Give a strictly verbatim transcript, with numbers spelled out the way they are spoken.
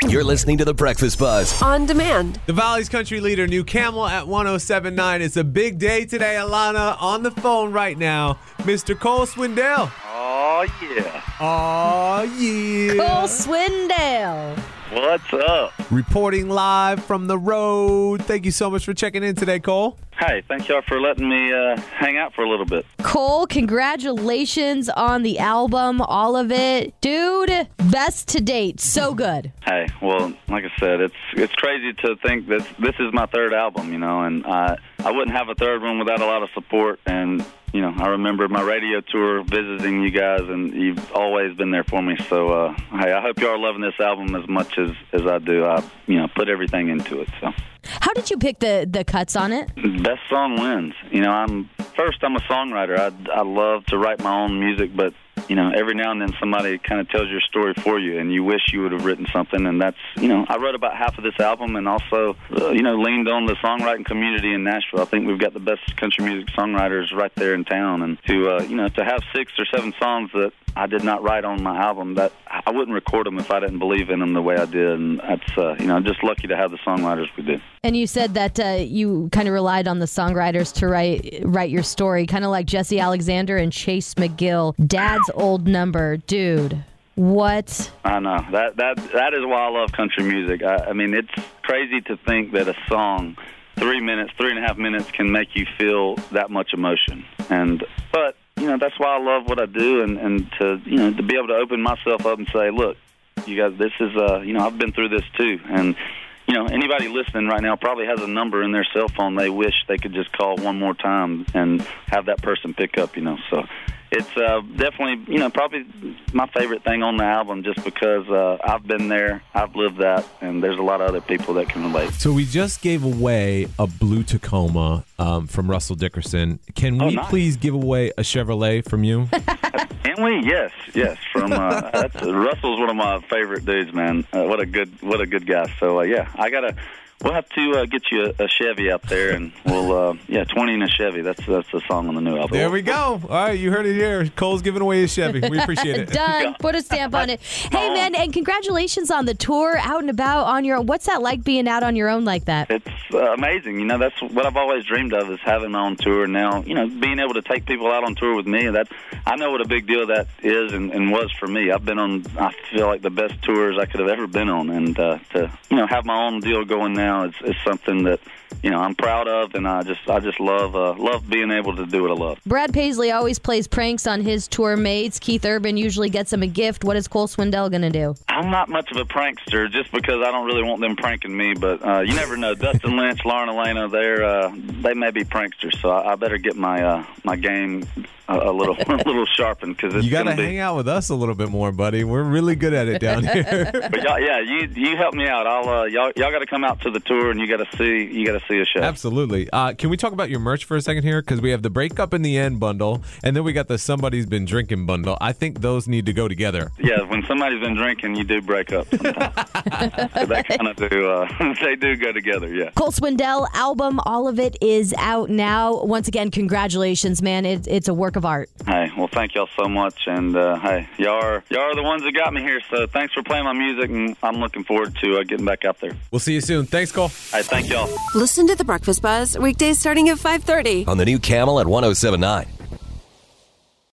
You're listening to The Breakfast Buzz. On demand. The Valley's country leader, New Camel at one oh seven point nine. It's a big day today, Alana. On the phone right now, Mister Cole Swindell. Oh, yeah. Oh, yeah. Cole Swindell. What's up? Reporting live from the road. Thank you so much for checking in today, Cole. Hey, thanks y'all for letting me uh, hang out for a little bit. Cole, congratulations on the album, all of it. Dude, best to date. So good. Hey, well, like I said, it's it's crazy to think that this is my third album, you know, and I, I wouldn't have a third one without a lot of support. And, you know, I remember my radio tour visiting you guys, and you've always been there for me. So, uh, hey, I hope you are loving this album as much as, as I do. I, you know, put everything into it, so. How did you pick the, the cuts on it? Best song wins. You know, I'm first, I'm a songwriter. I, I love to write my own music, but, you know, every now and then somebody kind of tells your story for you, and you wish you would have written something, and that's, you know, I wrote about half of this album and also, uh, you know, leaned on the songwriting community in Nashville. I think we've got the best country music songwriters right there in town, and to, uh, you know, to have six or seven songs that I did not write on my album, that I wouldn't record them if I didn't believe in them the way I did, and that's, uh, you know, I'm just lucky to have the songwriters we did. And you said that uh, you kind of relied on the songwriters to write write your story, kind of like Jesse Alexander and Chase McGill. Dad's Old Number, dude. What? I know. That that that is why I love country music. I, I mean, it's crazy to think that a song, three minutes, three and a half minutes, can make you feel that much emotion. And but you know, that's why I love what I do, and, and to you know to be able to open myself up and say, look, you guys, this is uh, you know, I've been through this too, and. You know, anybody listening right now probably has a number in their cell phone they wish they could just call one more time and have that person pick up, you know. So it's uh, definitely, you know, probably my favorite thing on the album just because uh, I've been there, I've lived that, and there's a lot of other people that can relate. So we just gave away a blue Tacoma um, from Russell Dickerson. Can we oh, nice. please give away a Chevrolet from you? Can we? Yes, yes. From uh, that's, Russell's one of my favorite dudes, man. Uh, what a good, what a good guy. So uh, yeah, I gotta. We'll have to uh, get you a, a Chevy out there, and we'll uh, yeah, twenty in a Chevy. That's that's the song on the new album. There we go. All right, you heard it here. Cole's giving away his Chevy. We appreciate it. Done. Put a stamp on it. Hey man, and congratulations on the tour, out and about on your own. What's that like being out on your own like that? It's uh, amazing. You know, that's what I've always dreamed of, is having my own tour. Now, you know, being able to take people out on tour with me, that I know what a big deal that is and, and was for me. I've been on, I feel like, the best tours I could have ever been on, and uh, to you know have my own deal going now is, is something that you know I'm proud of, and I just I just love uh, love being able to do what I love. Brad Paisley always plays pranks on his tour mates. Keith Urban usually gets him a gift. What is Cole Swindell going to do? I'm not much of a prankster, just because I don't really want them pranking me. But uh, you never know. Dustin Lynch, Lauren Elena, they're uh, they may be pranksters, so I, I better get my uh, my game a, a little a little sharpened, because you got to be... hang out with us a little bit more, buddy. We're really good at it down here. But y'all, yeah, you you help me out. I'll uh, y'all y'all got to come out to the tour, and you got to see you got to see a show. Absolutely. Uh, can we talk about your merch for a second here? Because we have the Break Up in the End bundle, and then we got the Somebody's Been Drinking bundle. I think those need to go together. Yeah, when somebody's been drinking, you do break up sometimes. They kind of do. Uh, they do go together. Yeah. Cole Swindell album, all of it is out now. Once again, congratulations, man. It, it's a work of art. Hey, well, thank y'all so much, and uh, hey, y'all are y'all are the ones that got me here. So thanks for playing my music, and I'm looking forward to uh, getting back out there. We'll see you soon. Thanks, Cole. Hey, thank y'all. Listen to The Breakfast Buzz weekdays starting at five thirty on the New Camel at one oh seven point nine.